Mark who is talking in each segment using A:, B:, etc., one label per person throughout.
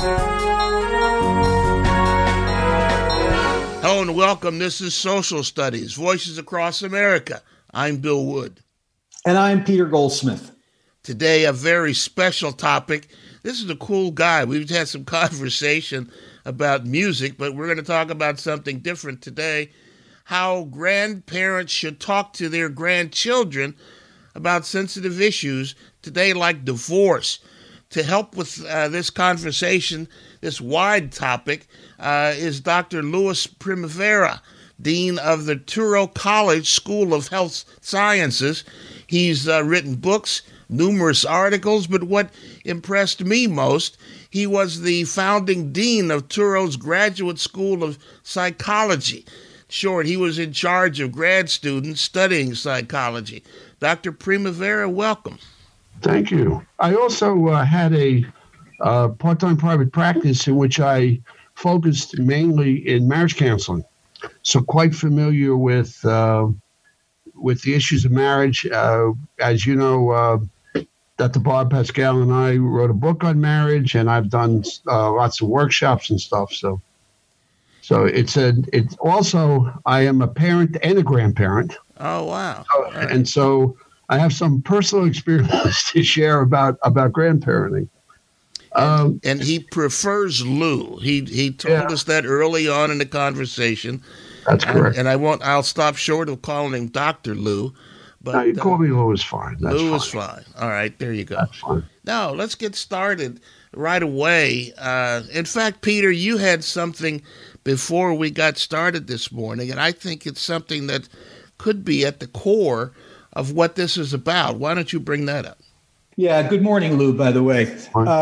A: Hello and welcome. This is Social Studies, Voices Across America. I'm Bill Wood.
B: And I'm Peter Goldsmith.
A: Today, a very special topic. This is a cool guy. We've had some conversation about music, but we're going to talk about something different today. How grandparents should talk to their grandchildren about sensitive issues today, like divorce. To help with this conversation, this wide topic, is Dr. Louis Primavera, Dean of the Touro College School of Health Sciences. He's written books, numerous articles, but what impressed me most, he was the founding dean of Touro's Graduate School of Psychology. Short, he was in charge of grad students studying psychology. Dr. Primavera, welcome.
C: Thank you. I also had a part-time private practice in which I focused mainly in marriage counseling. So quite familiar with the issues of marriage. As you know, Dr. Bob Pascal and I wrote a book on marriage, and I've done lots of workshops and stuff. So it's also, I am a parent and a grandparent.
A: Oh, wow.
C: And so I have some personal experience to share about grandparenting.
A: And he prefers Lou. He told us that early on in the conversation.
C: That's correct.
A: And I'll stop short of calling him Dr. Lou. But
C: no, you call me Lou is fine. That's
A: Lou
C: fine.
A: is fine. All right, there you go.
C: That's fine.
A: Now, let's get started right away. In fact, Peter, you had something before we got started this morning, and I think it's something that could be at the core of what this is about. Why don't you bring that up?
B: Yeah, good morning, Lou, by the way.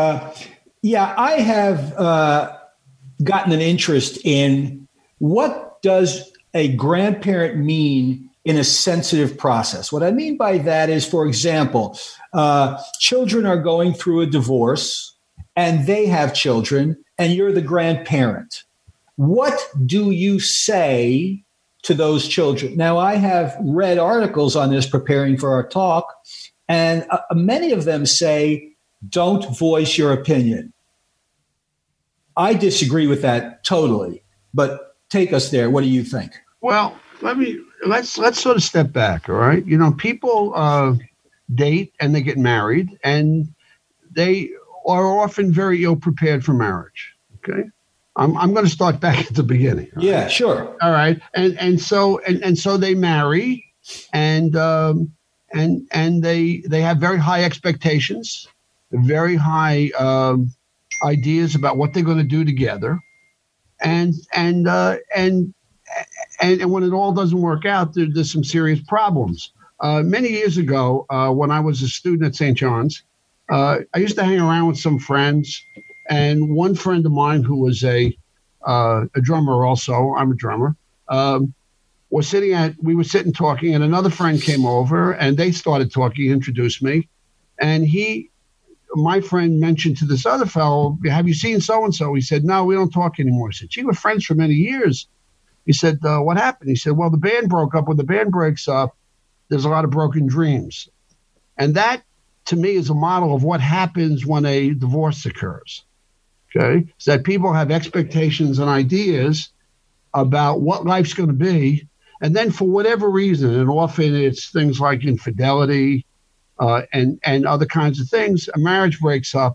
B: I have gotten an interest in what does a grandparent mean in a sensitive process. What I mean by that is, for example, children are going through a divorce and they have children and you're the grandparent. What do you say to those children? Now, I have read articles on this preparing for our talk, and many of them say, don't voice your opinion. I disagree with that totally, but take us there. What do you think?
C: Well, let's sort of step back, all right? You know, people date and they get married, and they are often very ill-prepared for marriage, okay? I'm going to start back at the beginning.
B: Yeah, right? Sure.
C: All right, and so they marry, and they have very high expectations, very high ideas about what they're going to do together, and when it all doesn't work out, there's some serious problems. Many years ago, when I was a student at St. John's, I used to hang around with some friends. And one friend of mine who was a drummer also, I'm a drummer, we were sitting talking, and another friend came over and they started talking, introduced me. And my friend mentioned to this other fellow, have you seen so-and-so? He said, no, we don't talk anymore. I said, gee, we're friends for many years. He said, what happened? He said, well, the band broke up. When the band breaks up, there's a lot of broken dreams. And that, to me, is a model of what happens when a divorce occurs. Okay, so that people have expectations and ideas about what life's going to be, and then for whatever reason, and often it's things like infidelity and other kinds of things, a marriage breaks up.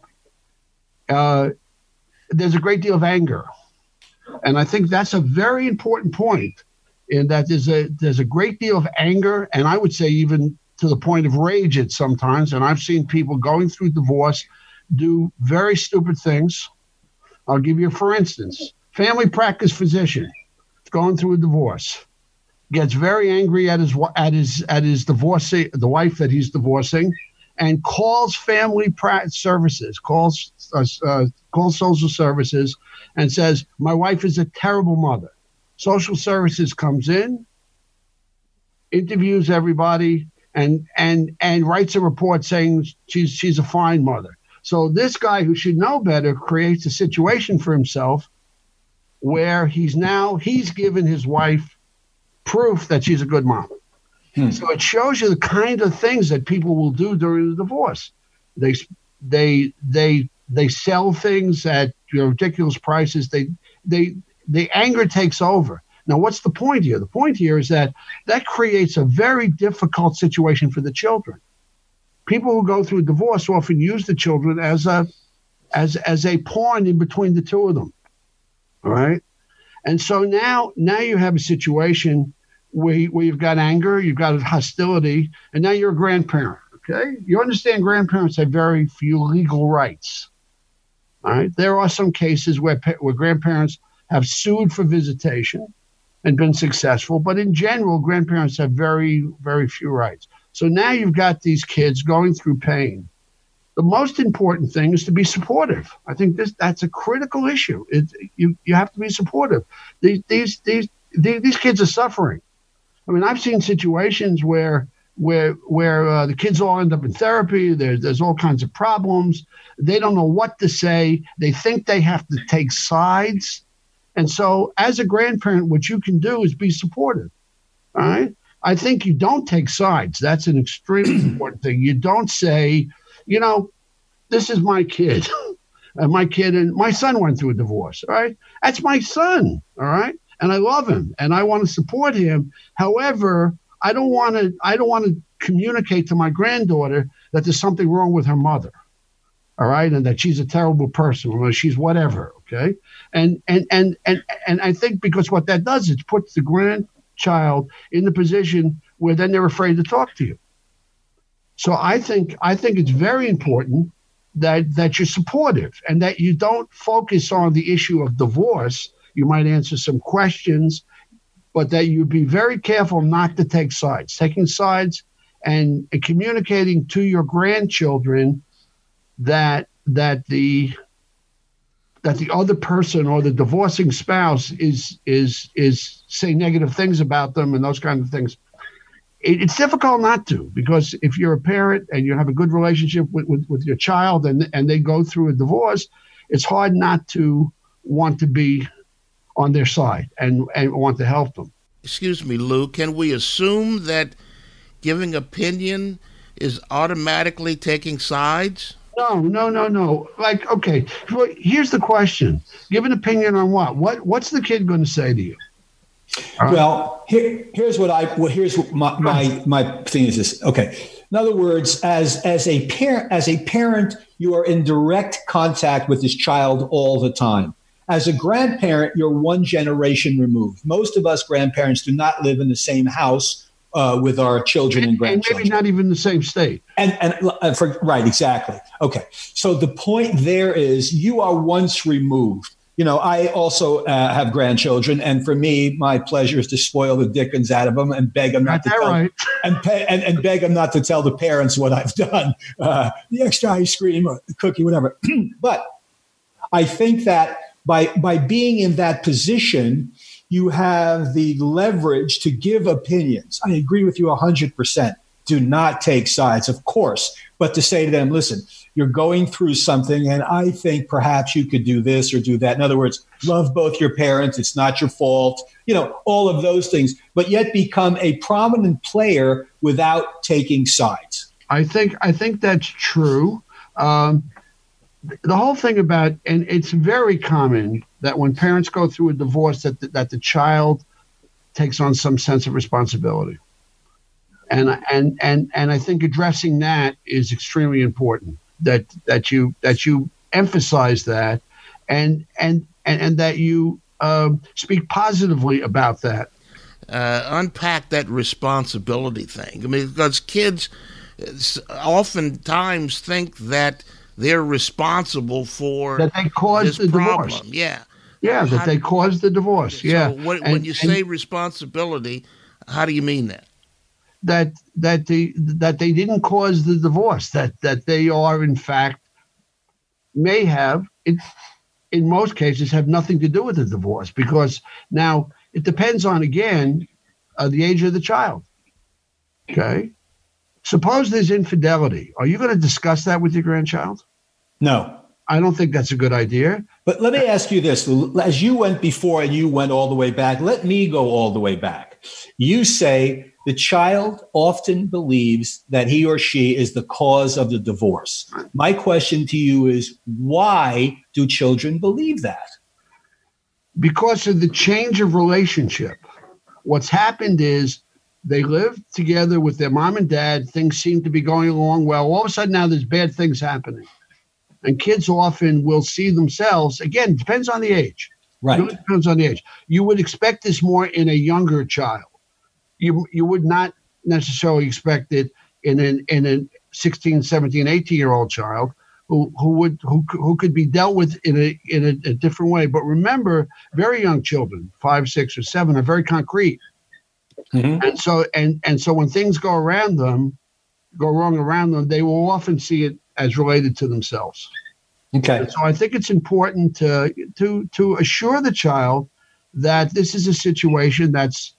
C: There's a great deal of anger, and I think that's a very important point. In that there's a great deal of anger, and I would say even to the point of rage at sometimes. And I've seen people going through divorce do very stupid things. I'll give you, for instance, family practice physician going through a divorce, gets very angry at his divorcee, the wife that he's divorcing, and calls family services, calls social services, and says, "My wife is a terrible mother." Social services comes in, interviews everybody, and writes a report saying she's a fine mother. So this guy, who should know better, creates a situation for himself where he's given his wife proof that she's a good mom. So it shows you the kind of things that people will do during the divorce. They They sell things at ridiculous prices. The anger takes over. Now, what's the point here? The point here is that creates a very difficult situation for the children. People who go through a divorce often use the children as a pawn in between the two of them. All right. And so now you have a situation where you've got anger, you've got hostility, and now you're a grandparent. Okay. You understand grandparents have very few legal rights. All right. There are some cases where grandparents have sued for visitation and been successful, but in general, grandparents have very, very few rights. So now you've got these kids going through pain. The most important thing is to be supportive. I think that's a critical issue. You have to be supportive. These kids are suffering. I mean, I've seen situations where the kids all end up in therapy. There's all kinds of problems. They don't know what to say. They think they have to take sides. And so as a grandparent, what you can do is be supportive. All right. I think you don't take sides. That's an extremely important thing. You don't say, this is my kid. And my son went through a divorce. All right. That's my son. All right. And I love him and I want to support him. However, I don't want to communicate to my granddaughter that there's something wrong with her mother. All right. And that she's a terrible person or she's whatever. Okay. And I think because what that does is puts the grandchild in the position where then they're afraid to talk to you. So I think it's very important that you're supportive and that you don't focus on the issue of divorce. You might answer some questions, but that you be very careful not to take sides. Taking sides and communicating to your grandchildren that the other person or the divorcing spouse is saying negative things about them and those kinds of things. It's difficult not to, because if you're a parent and you have a good relationship with your child and they go through a divorce, it's hard not to want to be on their side and want to help them.
A: Excuse me, Lou, can we assume that giving opinion is automatically taking sides?
C: No. Like, okay, well, here's the question. Give an opinion on what? What's the kid going to say to you?
B: Well, here's what my thing is this. Okay. In other words, as a parent, you are in direct contact with this child all the time. As a grandparent, you're one generation removed. Most of us grandparents do not live in the same house with our children and grandchildren.
C: And maybe not even the same state.
B: Right, exactly. Okay. So the point there is you are once removed. I also have grandchildren, and for me, my pleasure is to spoil the dickens out of them and beg them not to tell, right. and beg them not to tell the parents what I've done, the extra ice cream or the cookie, whatever. But I think that by being in that position, you have the leverage to give opinions. I agree with you 100%. Do not take sides, of course, but to say to them, listen, you're going through something, and I think perhaps you could do this or do that. In other words, love both your parents. It's not your fault. All of those things, but yet become a prominent player without taking sides.
C: I think that's true. The whole thing about, and it's very common that when parents go through a divorce, that the child takes on some sense of responsibility. And I think addressing that is extremely important. That you emphasize that, and that you speak positively about that.
A: Unpack that responsibility thing. I mean, because kids oftentimes think that they're responsible for
C: that they caused the
A: problem.
C: Divorce.
A: Yeah,
C: that they caused the divorce. Yeah.
A: So when you say responsibility, how do you mean that?
C: That they didn't cause the divorce, that they are in fact may have, in most cases, have nothing to do with the divorce, because now it depends on, again, the age of the child. Okay. Suppose there's infidelity. Are you going to discuss that with your grandchild?
B: No.
C: I don't think that's a good idea.
B: But let me ask you this. As you went before and you went all the way back, let me go all the way back. You say the child often believes that he or she is the cause of the divorce. My question to you is, why do children believe that?
C: Because of the change of relationship. What's happened is they live together with their mom and dad. Things seem to be going along well. All of a sudden now there's bad things happening. And kids often will see themselves, again, it depends on the age.
B: Right.
C: It really depends on the age. You would expect this more in a younger child. You would not necessarily expect it in a 16, 17, 18-year-old child who could be dealt with in a different way. But remember, very young children, 5, 6, or 7, are very concrete. Mm-hmm. And so when things go wrong around them, they will often see it as related to themselves.
B: Okay.
C: And so I think it's important to assure the child that this is a situation that's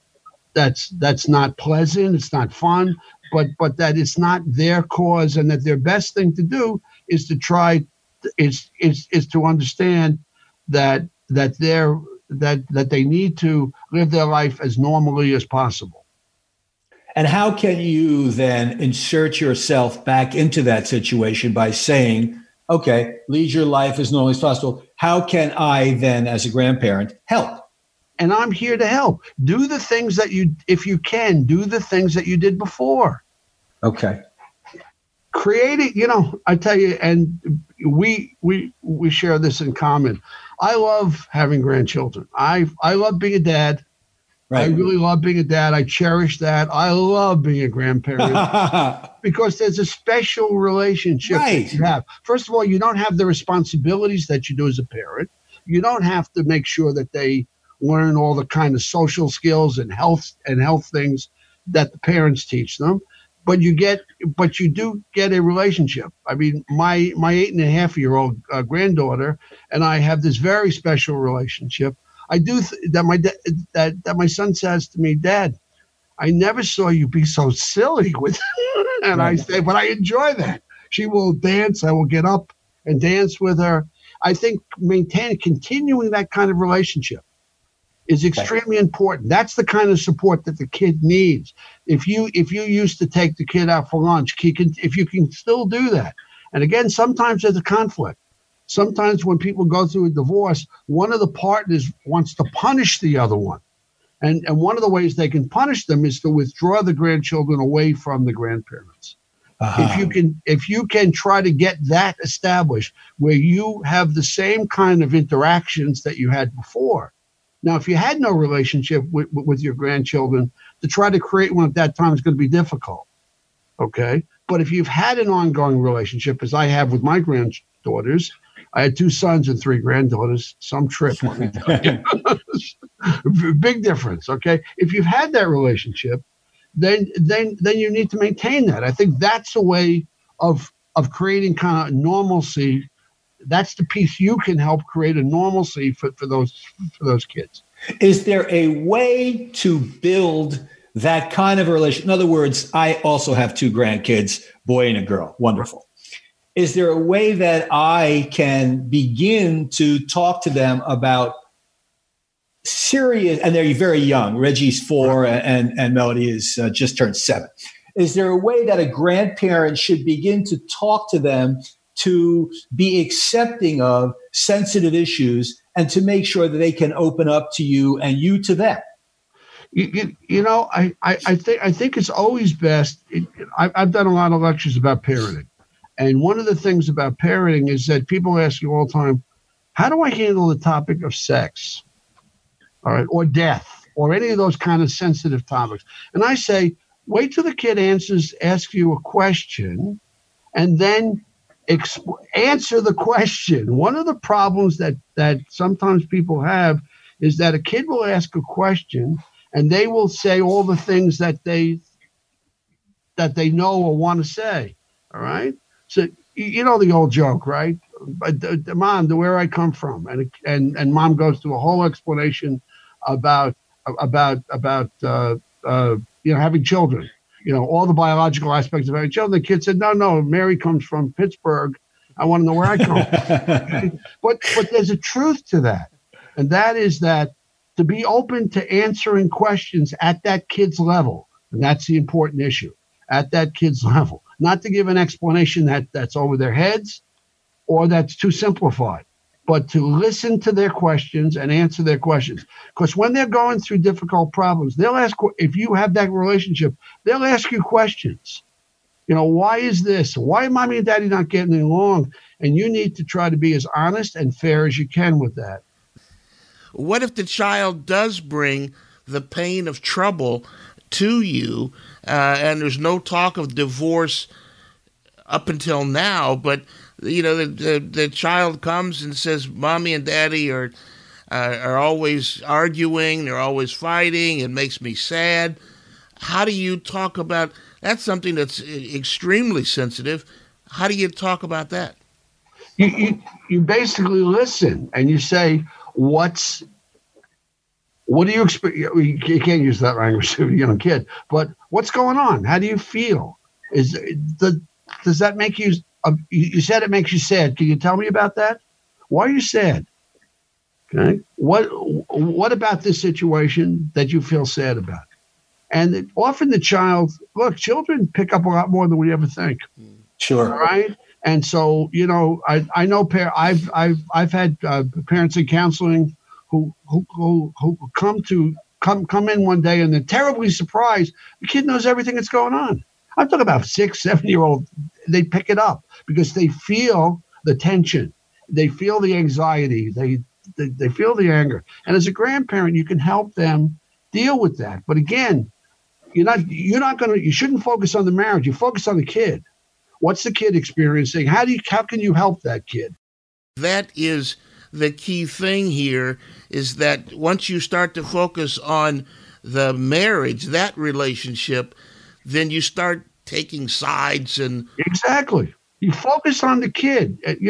C: not pleasant, it's not fun, but that it's not their cause, and that their best thing to do is to try is to understand that they need to live their life as normally as possible.
B: And how can you then insert yourself back into that situation by saying, okay, lead your life as normally as possible? How can I then, as a grandparent, help?
C: And I'm here to help. Do the things that if you can, do the things that you did before.
B: Okay.
C: Creating, I tell you, and we share this in common. I love having grandchildren. I love being a dad. Right. I really love being a dad. I cherish that. I love being a grandparent because there's a special relationship that you have. First of all, you don't have the responsibilities that you do as a parent. You don't have to make sure that they learn all the kind of social skills and health things that the parents teach them. But you do get a relationship. I mean, my 8.5-year-old granddaughter and I have this very special relationship. I do that my son says to me, Dad, I never saw you be so silly with and I say, but I enjoy that. She will dance. I will get up and dance with her. I think continuing that kind of relationship is extremely important. That's the kind of support that the kid needs. If you used to take the kid out for lunch, if you can still do that. And again, sometimes there's a conflict. Sometimes when people go through a divorce, one of the partners wants to punish the other one. And one of the ways they can punish them is to withdraw the grandchildren away from the grandparents. Uh-huh. If you can try to get that established where you have the same kind of interactions that you had before. Now, if you had no relationship with your grandchildren, to try to create one at that time is going to be difficult. Okay. But if you've had an ongoing relationship, as I have with my granddaughters, I had 2 sons and 3 granddaughters, some trip. Let me tell you. Big difference. Okay. If you've had that relationship, then you need to maintain that. I think that's a way of creating kind of normalcy. That's the piece you can help create a normalcy for those kids.
B: Is there a way to build that kind of a relation? In other words, I also have 2 grandkids, boy and a girl. Wonderful. Is there a way that I can begin to talk to them about serious, and they're very young. Reggie's 4 and Melody is just turned 7. Is there a way that a grandparent should begin to talk to them to be accepting of sensitive issues and to make sure that they can open up to you and you to them?
C: I think it's always best. I've done a lot of lectures about parenting. And one of the things about parenting is that people ask you all the time, how do I handle the topic of sex? All right, or death, or any of those kind of sensitive topics. And I say, wait till the kid asks you a question, and then answer the question. One of the problems that sometimes people have is that a kid will ask a question, and they will say all the things that they know or want to say. All right. So, you know the old joke, right? Mom, where I come from. And mom goes through a whole explanation about having children, all the biological aspects of having children. The kid said, no, Mary comes from Pittsburgh. I want to know where I come from. But there's a truth to that. And that is that to be open to answering questions at that kid's level. And that's the important issue at that kid's level. Not to give an explanation that's over their heads or that's too simplified, but to listen to their questions and answer their questions. Because when they're going through difficult problems, they'll ask, if you have that relationship, they'll ask you questions. Why is this? Why are mommy and daddy not getting along? And you need to try to be as honest and fair as you can with that.
A: What if the child does bring the pain of trouble to you, and there's no talk of divorce up until now, but the child comes and says, "Mommy and Daddy are always arguing. They're always fighting. It makes me sad." How do you talk about that's something that's extremely sensitive? How do you talk about that?
C: You basically listen and you say, what do you expect? You can't use that language to a young kid, but what's going on? How do you feel? Does that make you? You said it makes you sad. Can you tell me about that? Why are you sad? Okay. What about this situation that you feel sad about? And often children pick up a lot more than we ever think.
B: Sure.
C: All right. And so, I know I've had parents in counseling who come in one day and they're terribly surprised. The kid knows everything that's going on. I'm talking about 6, 7-year-old. They pick it up because they feel the tension. They feel the anxiety. They feel the anger. And as a grandparent, you can help them deal with that. But again, you shouldn't focus on the marriage. You focus on the kid. What's the kid experiencing? How can you help that kid?
A: That is the key thing here, is that once you start to focus on the marriage, that relationship, then you start taking sides and
C: exactly. You focus on the kid. And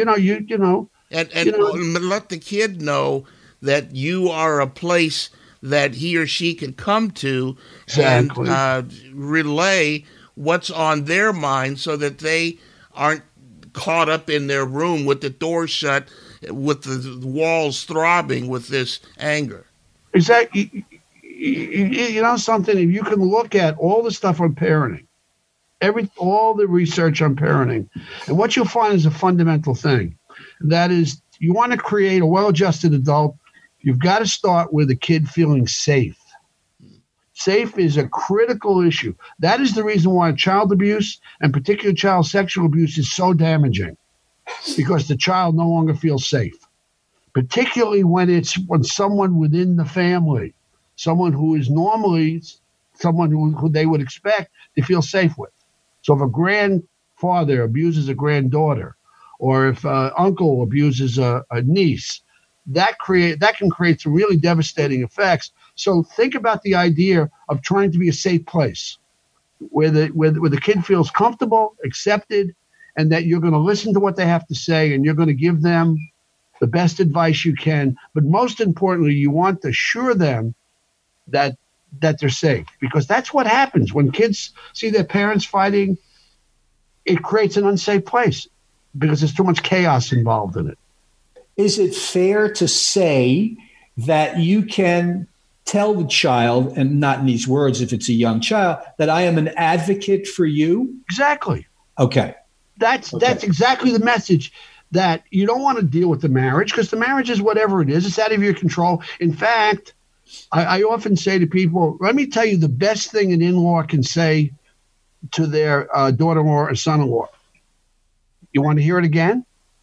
A: let the kid know that you are a place that he or she can come to.
C: Exactly.
A: And relay what's on their mind so that they aren't caught up in their room with the door shut, with the walls throbbing with this anger.
C: Exactly. Something, if you can look at all the stuff on parenting, all the research on parenting, and what you'll find is a fundamental thing. That is, you want to create a well-adjusted adult, you've got to start with a kid feeling safe. Safe is a critical issue. That is the reason why child abuse, and particularly child sexual abuse, is so damaging, because the child no longer feels safe, particularly when someone within the family, someone who is normally someone who they would expect to feel safe with. So if a grandfather abuses a granddaughter, or if an uncle abuses a niece, that can create some really devastating effects. So think about the idea of trying to be a safe place where the kid feels comfortable, accepted, and that you're going to listen to what they have to say and you're going to give them the best advice you can. But most importantly, you want to assure them that they're safe, because that's what happens when kids see their parents fighting. It creates an unsafe place because there's too much chaos involved in it.
B: Is it fair to say that you can tell the child, and not in these words if it's a young child, that I am an advocate for you?
C: Exactly.
B: Okay.
C: That's exactly the message, that you don't want to deal with the marriage, because the marriage is whatever it is. It's out of your control. In fact, I often say to people, let me tell you the best thing an in-law can say to their daughter-in-law or son-in-law. You want to hear it again?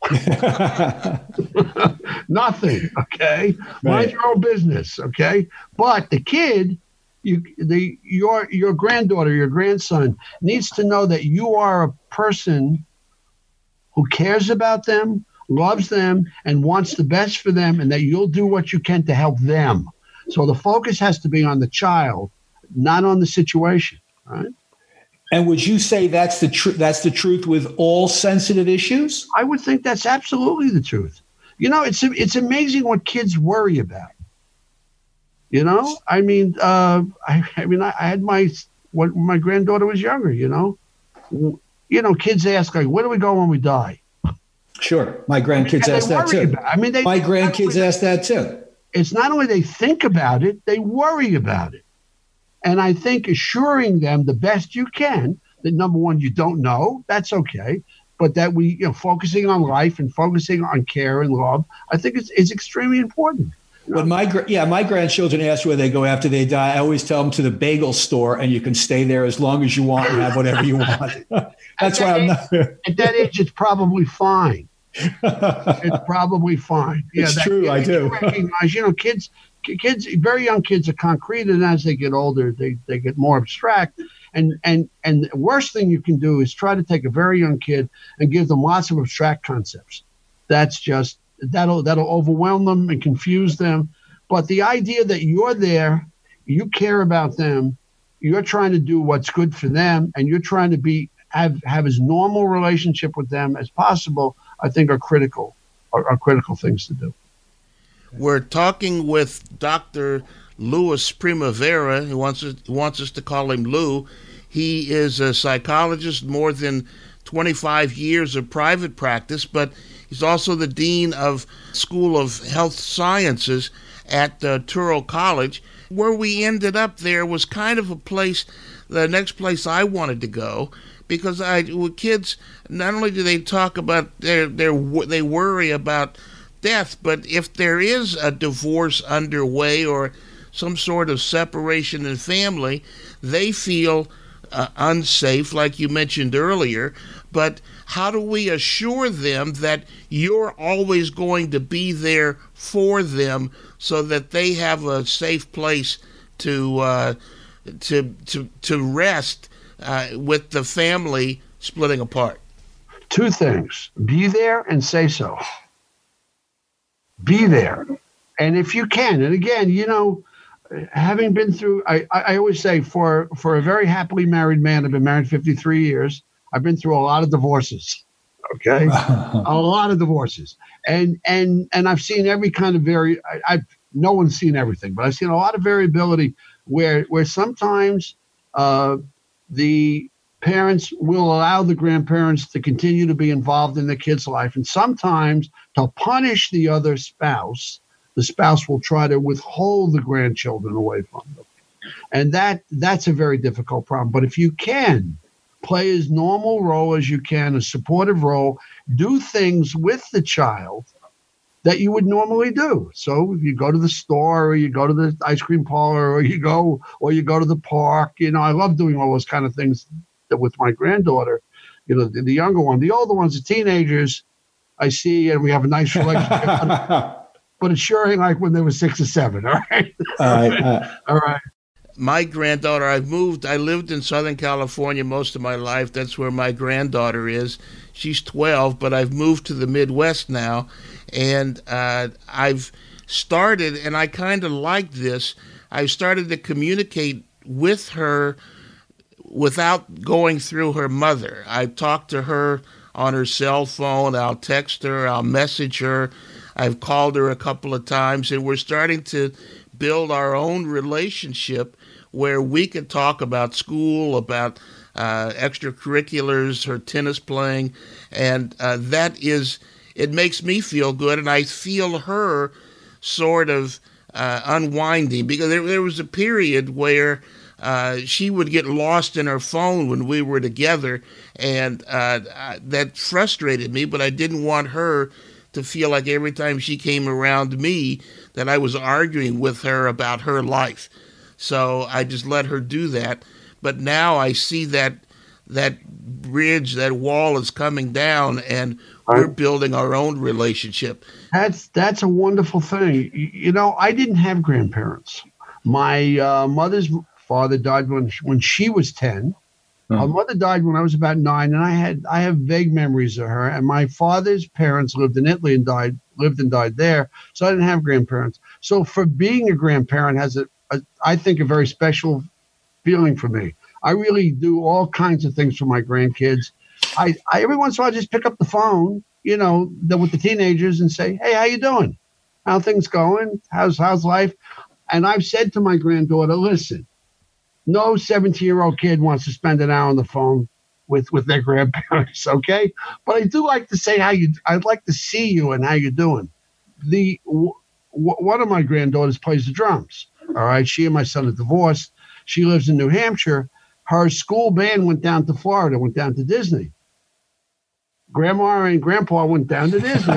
C: Nothing. Okay. Right. Mind your own business. Okay. But the kid, your granddaughter, your grandson needs to know that you are a person who cares about them, loves them, and wants the best for them, and that you'll do what you can to help them. So the focus has to be on the child, not on the situation. Right.
B: And would you say that's the truth with all sensitive issues?
C: I would think that's absolutely the truth. It's amazing what kids worry about. I had when my granddaughter was younger. Kids ask, like, where do we go when we die?
B: Sure, my grandkids ask that too. My grandkids ask that too.
C: It's not only they think about it; they worry about it. And I think assuring them the best you can that, number one, you don't know, that's okay. But that we, focusing on life and focusing on care and love, I think is extremely important.
B: When my grandchildren ask where they go after they die, I always tell them to the bagel store, and you can stay there as long as you want and have whatever you want. That's why I'm not.
C: At that age, it's probably fine. It's probably fine.
B: Yeah, it's true. I do
C: recognize, kids, very young kids are concrete, and as they get older, they get more abstract. And the worst thing you can do is try to take a very young kid and give them lots of abstract concepts. That's just that'll overwhelm them and confuse them. But the idea that you're there, you care about them, you're trying to do what's good for them, and you're trying to have as normal relationship with them as possible, I think are critical things to do.
A: We're talking with Dr. Louis Primavera, who wants us to call him Lou. He is a psychologist, more than 25 years of private practice, but he's also the dean of School of Health Sciences at Touro College. Where we ended up there was kind of a place, the next place I wanted to go, because with kids, not only do they talk about they worry about death, but if there is a divorce underway or some sort of separation in family, they feel unsafe, like you mentioned earlier. But how do we assure them that you're always going to be there for them so that they have a safe place to rest with the family splitting apart?
C: Two things: be there and say so. Be there, and if you can, and again, having been through, I always say for a very happily married man, I've been married 53 years. I've been through a lot of divorces. Okay, a lot of divorces, and I've seen every kind of no one's seen everything, but I've seen a lot of variability where sometimes the parents will allow the grandparents to continue to be involved in the kid's life, and sometimes to punish the other spouse, the spouse will try to withhold the grandchildren away from them. And that's a very difficult problem. But if you can play as normal role as you can, a supportive role, do things with the child that you would normally do. So if you go to the store, or you go to the ice cream parlor, or you go to the park, I love doing all those kind of things with my granddaughter, the younger one. The older ones, the teenagers, I see, and we have a nice relationship. But it's sure ain't like when they were 6 or 7, all right? All right.
A: My granddaughter, I lived in Southern California most of my life. That's where my granddaughter is. She's 12, but I've moved to the Midwest now. And I've started, and I kind of like this, I started to communicate with her without going through her mother. I talk to her on her cell phone. I'll text her. I'll message her. I've called her a couple of times, and we're starting to build our own relationship where we can talk about school, about extracurriculars, her tennis playing, and it makes me feel good, and I feel her sort of unwinding, because there was a period where she would get lost in her phone when we were together, and that frustrated me, but I didn't want her to feel like every time she came around me that I was arguing with her about her life. So I just let her do that. But now I see that bridge, that wall is coming down, and we're building our own relationship.
C: That's a wonderful thing. I didn't have grandparents. My mother's father died when she was 10. My mother died when I was about 9, and I have vague memories of her. And my father's parents lived in Italy and died there, so I didn't have grandparents. So for being a grandparent has I think a very special feeling for me. I really do all kinds of things for my grandkids. I every once in a while just pick up the phone, with the teenagers and say, "Hey, how you doing? How things going? How's life?" And I've said to my granddaughter, "Listen, no 17-year-old kid wants to spend an hour on the phone with their grandparents, okay? But I do like to say I'd like to see you and how you're doing." One of my granddaughters plays the drums, all right? She and my son are divorced. She lives in New Hampshire. Her school band went down to Florida, went down to Disney. Grandma and Grandpa went down to Disney.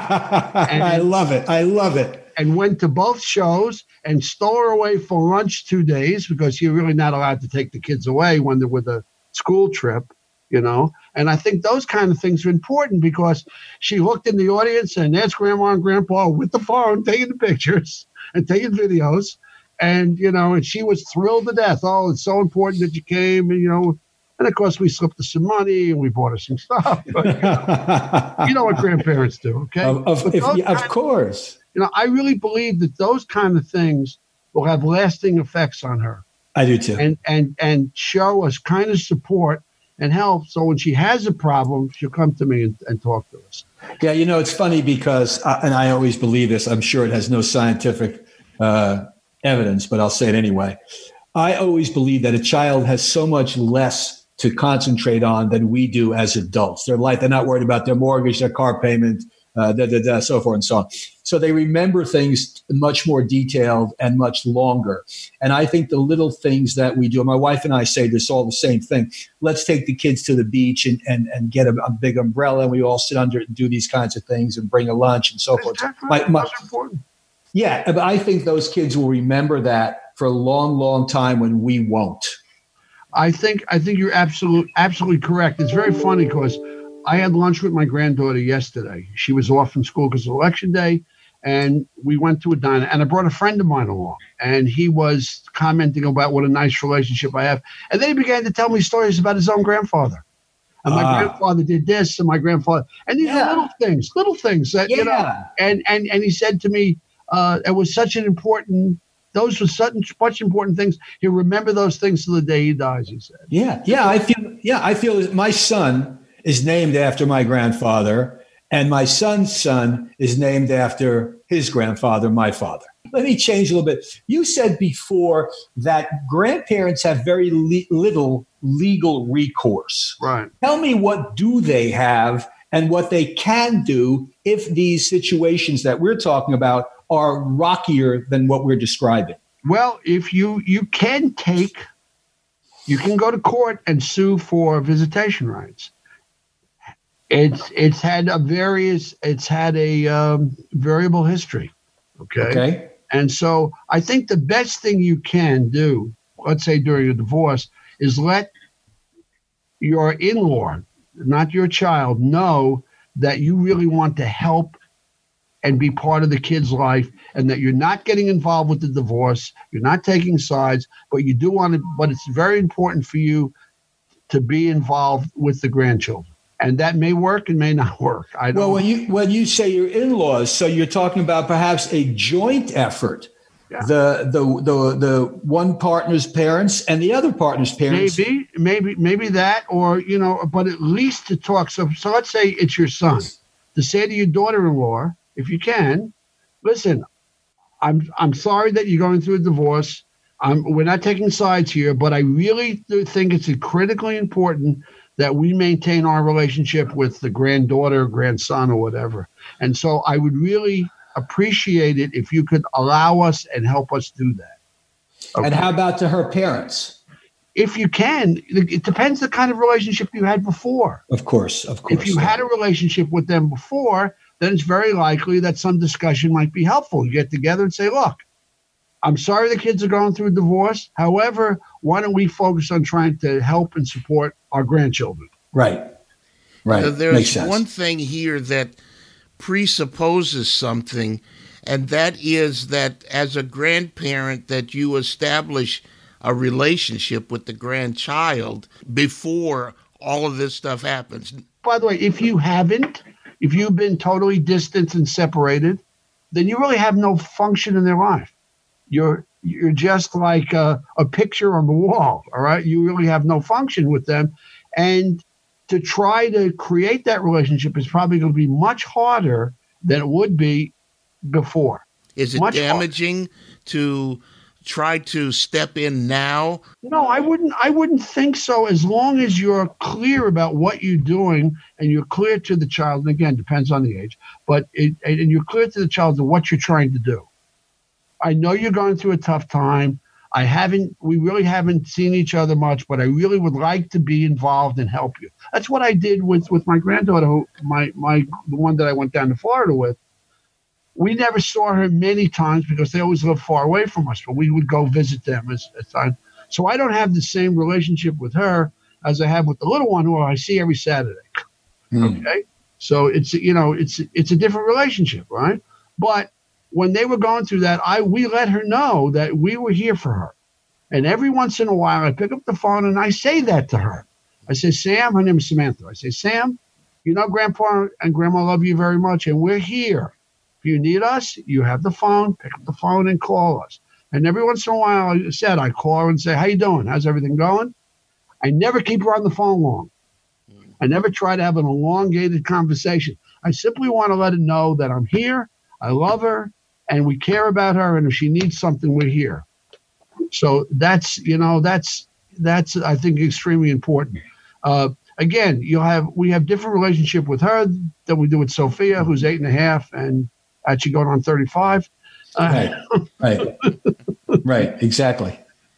B: I love it. I love it.
C: And went to both shows and stole her away for lunch 2 days because you're really not allowed to take the kids away when they're with a school trip, And I think those kind of things are important because she looked in the audience and there's Grandma and Grandpa with the phone taking the pictures and taking videos. And, and she was thrilled to death. Oh, it's so important that you came. And of course, we slipped her some money and we bought her some stuff. But, you know what grandparents do, okay?
B: Of course.
C: I really believe that those kind of things will have lasting effects on her.
B: I do too.
C: And show us kind of support and help. So when she has a problem, she'll come to me and talk to us.
B: Yeah, it's funny because, and I always believe this, I'm sure it has no scientific evidence, but I'll say it anyway. I always believe that a child has so much less to concentrate on than we do as adults. They're not worried about their mortgage, their car payment, so forth and so on. So they remember things much more detailed and much longer. And I think the little things that we do, my wife and I say this all the same thing. Let's take the kids to the beach and get a big umbrella, and we all sit under it and do these kinds of things and bring a lunch and so forth.
C: That's important.
B: Yeah, but I think those kids will remember that for a long, long time when we won't.
C: I think you're absolutely correct. It's very funny because I had lunch with my granddaughter yesterday. She was off from school because of Election Day, and we went to a diner, and I brought a friend of mine along, and he was commenting about what a nice relationship I have. And then he began to tell me stories about his own grandfather. And my grandfather did this, and my grandfather, and these are little things that, and he said to me, it was such an important, those were such important things. He'll remember those things till the day he dies, he said.
B: I feel that my son is named after my grandfather, and my son's son is named after his grandfather, my father. Let me change a little bit. You said before that grandparents have very little legal recourse.
C: Right.
B: Tell me, what do they have and what they can do if these situations that we're talking about are rockier than what we're describing?
C: Well, if you can go to court and sue for visitation rights. It's had a variable history. Okay. And so I think the best thing you can do, let's say during a divorce, is let your in-law, not your child, know that you really want to help and be part of the kid's life, and that you're not getting involved with the divorce, you're not taking sides, but you do want to, but it's very important for you to be involved with the grandchildren. And that may work and may not work. I don't know.
B: When you say your in-laws, so you're talking about perhaps a joint effort. Yeah. The one partner's parents and the other partner's parents.
C: Maybe that, or but at least to talk. So let's say it's your son, to say to your daughter-in-law, if you can, listen, I'm sorry that you're going through a divorce. We're not taking sides here, but I really do think it's critically important that we maintain our relationship with the granddaughter, grandson, or whatever. And so I would really appreciate it if you could allow us and help us do that.
B: Okay. And how about to her parents?
C: If you can, it depends the kind of relationship you had before.
B: Of course.
C: If you had a relationship with them before, then it's very likely that some discussion might be helpful. You get together and say, look, I'm sorry the kids are going through a divorce. However, why don't we focus on trying to help and support our grandchildren?
B: Right.
A: There's one thing here that presupposes something, and that is that as a grandparent that you establish a relationship with the grandchild before all of this stuff happens.
C: By the way, if you've been totally distant and separated, then you really have no function in their life. You're just like a picture on the wall, all right? You really have no function with them. And to try to create that relationship is probably going to be much harder than it would be before.
A: Is it much damaging to try to step in now?
C: No, I wouldn't think so, as long as you're clear about what you're doing and you're clear to the child. And again, depends on the age, and you're clear to the child of what you're trying to do. I know you're going through a tough time. We really haven't seen each other much, but I really would like to be involved and help you. That's what I did with my granddaughter, the one that I went down to Florida with. We never saw her many times because they always lived far away from us, but we would go visit them as time. So I don't have the same relationship with her as I have with the little one, who I see every Saturday. Okay, so it's a different relationship, right? But when they were going through that, we let her know that we were here for her. And every once in a while, I pick up the phone and I say that to her. I say, Sam, her name is Samantha. I say, Sam, Grandpa and Grandma love you very much, and we're here. If you need us, you have the phone. Pick up the phone and call us. And every once in a while, I call her and say, how you doing? How's everything going? I never keep her on the phone long. I never try to have an elongated conversation. I simply want to let her know that I'm here, I love her, and we care about her, and if she needs something, we're here. So that's I think extremely important. Again, we have different relationship with her than we do with Sophia, who's 8.5 and actually going on 35.
B: Right, exactly.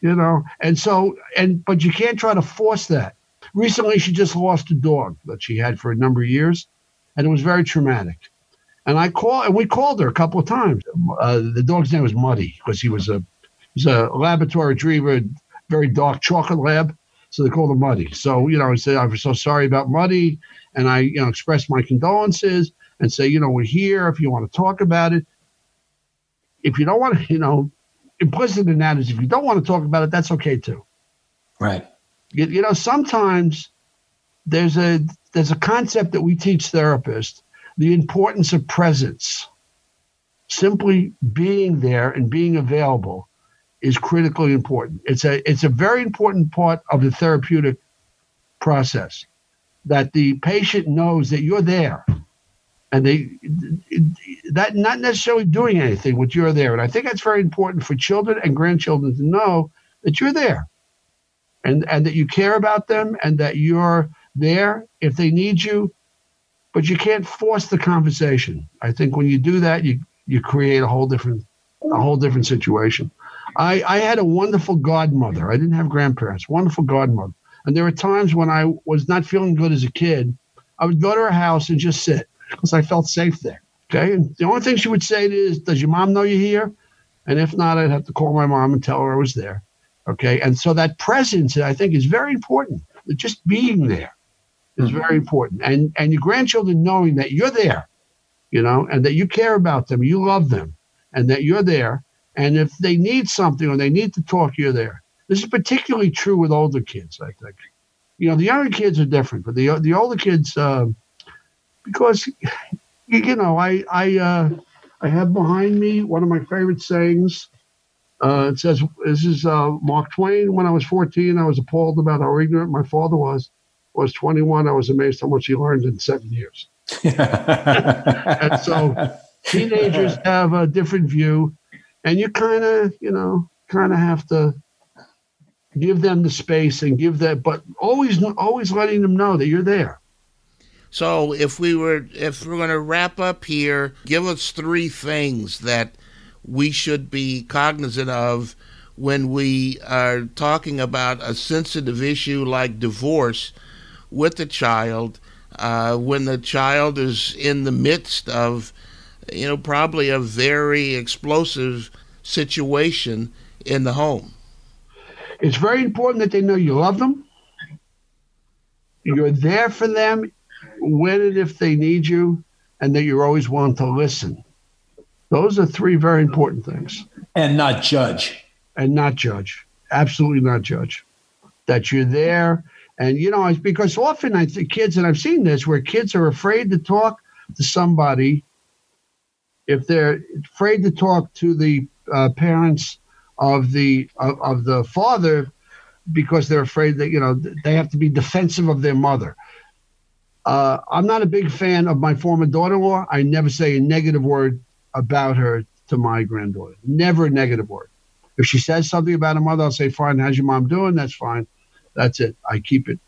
C: But you can't try to force that. Recently, she just lost a dog that she had for a number of years, and it was very traumatic. And we called her a couple of times. The dog's name was Muddy because he was a Labrador Retriever, very dark chocolate lab. So they called him Muddy. So, I said, I'm so sorry about Muddy. And I, expressed my condolences and say, we're here if you want to talk about it. If you don't want to, implicit in that is if you don't want to talk about it, that's okay too.
B: Right.
C: Sometimes there's a concept that we teach therapists, the importance of presence. Simply being there and being available is critically important. It's a very important part of the therapeutic process, that the patient knows that you're there, and that not necessarily doing anything, but you're there. And I think that's very important for children and grandchildren to know that you're there, and that you care about them, and that you're there if they need you, but you can't force the conversation. I think when you do that, you create a whole different situation. I had a wonderful godmother. I didn't have grandparents. Wonderful godmother. And there were times when I was not feeling good as a kid. I would go to her house and just sit because I felt safe there. Okay. And the only thing she would say is, does your mom know you're here? And if not, I'd have to call my mom and tell her I was there. Okay. And so that presence, I think, is very important. Just being there is very important. And your grandchildren knowing that you're there, and that you care about them, you love them, and that you're there. And if they need something or they need to talk, you're there. This is particularly true with older kids, I think. The younger kids are different, but the older kids, because, I have behind me one of my favorite sayings. It says, this is Mark Twain. When I was 14, I was appalled about how ignorant my father was. When I was 21, I was amazed how much he learned in 7 years. And so teenagers have a different view. And you kind of have to give them the space and give that, but always letting them know that you're there.
A: So if we're going to wrap up here, give us 3 things that we should be cognizant of when we are talking about a sensitive issue like divorce with the child, when the child is in the midst of probably a very explosive situation in the home.
C: It's very important that they know you love them. You're there for them when and if they need you, and that you're always willing to listen. Those are 3 very important things.
B: And not judge.
C: Absolutely not judge. That you're there. And, it's because often I think kids, and I've seen this, where kids are afraid to talk to somebody. If they're afraid to talk to the parents of the father, because they're afraid that they have to be defensive of their mother. I'm not a big fan of my former daughter-in-law. I never say a negative word about her to my granddaughter. Never a negative word. If she says something about her mother, I'll say, "Fine, how's your mom doing?" That's fine. That's it. I keep it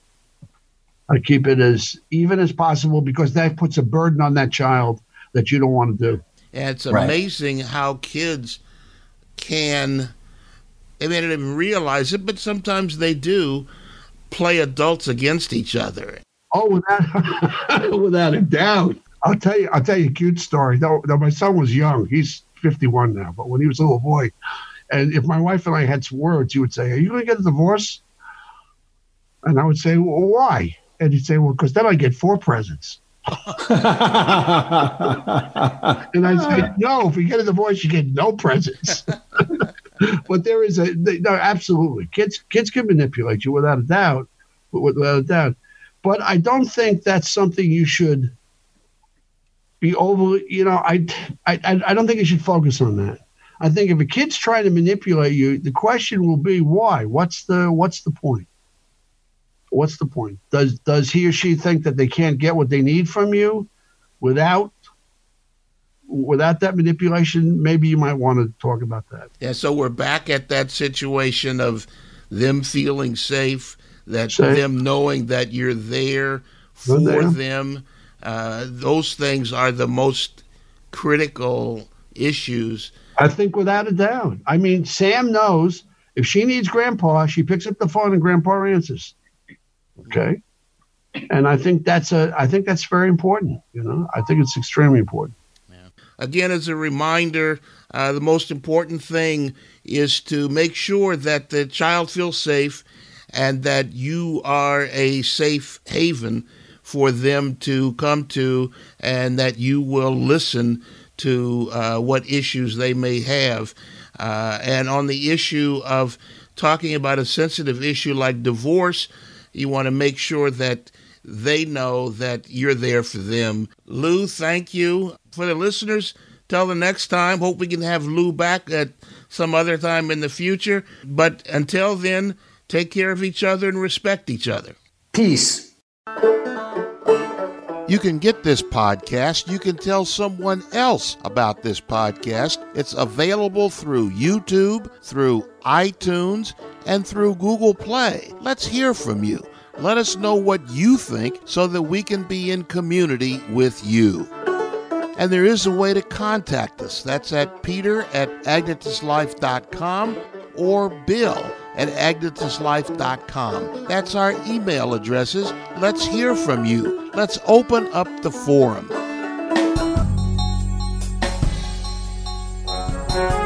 C: as even as possible, because that puts a burden on that child that you don't want to do.
A: And it's amazing how kids can They may not even realize it, but sometimes they do play adults against each other.
C: Oh, without a doubt. I'll tell you a cute story. Now, my son was young. He's 51 now, but when he was a little boy, and if my wife and I had some words, he would say, "Are you going to get a divorce?" And I would say, "Well, why?" And he'd say, "Well, because then I get 4 presents." And I said, "No, if we get a divorce, you get no presents." But there is no, absolutely. Kids can manipulate you without a doubt. But I don't think that's something you should be over. I don't think you should focus on that. I think if a kid's trying to manipulate you, the question will be why? What's the point? What's the point? Does he or she think that they can't get what they need from you without that manipulation? Maybe you might want to talk about that.
A: Yeah, so we're back at that situation of them feeling safe, them knowing that you're there for them. Those things are the most critical issues. I
C: think without a doubt. I mean, Sam knows if she needs Grandpa, she picks up the phone and Grandpa answers. Okay. And I think that's very important. I think it's extremely important.
A: Again, as a reminder, the most important thing is to make sure that the child feels safe and that you are a safe haven for them to come to, and that you will listen to what issues they may have. And on the issue of talking about a sensitive issue like divorce, you want to make sure that they know that you're there for them. Lou, thank you. For the listeners, till the next time, hope we can have Lou back at some other time in the future. But until then, take care of each other and respect each other.
B: Peace.
A: You can get this podcast. You can tell someone else about this podcast. It's available through YouTube, through iTunes, and through Google Play. Let's hear from you. Let us know what you think so that we can be in community with you. And there is a way to contact us. That's at peter@agnetuslife.com or bill@agnetuslife.com. That's our email addresses. Let's hear from you. Let's open up the forum.